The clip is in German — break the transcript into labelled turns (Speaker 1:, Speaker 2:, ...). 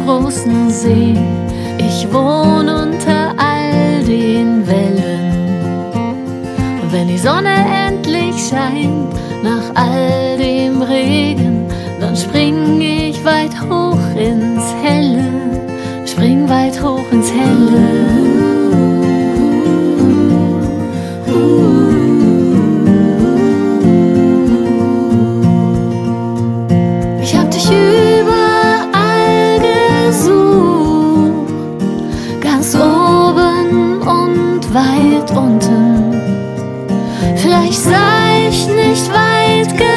Speaker 1: großen See. Ich wohne unter all den Wellen. Und wenn die Sonne endlich scheint, nach all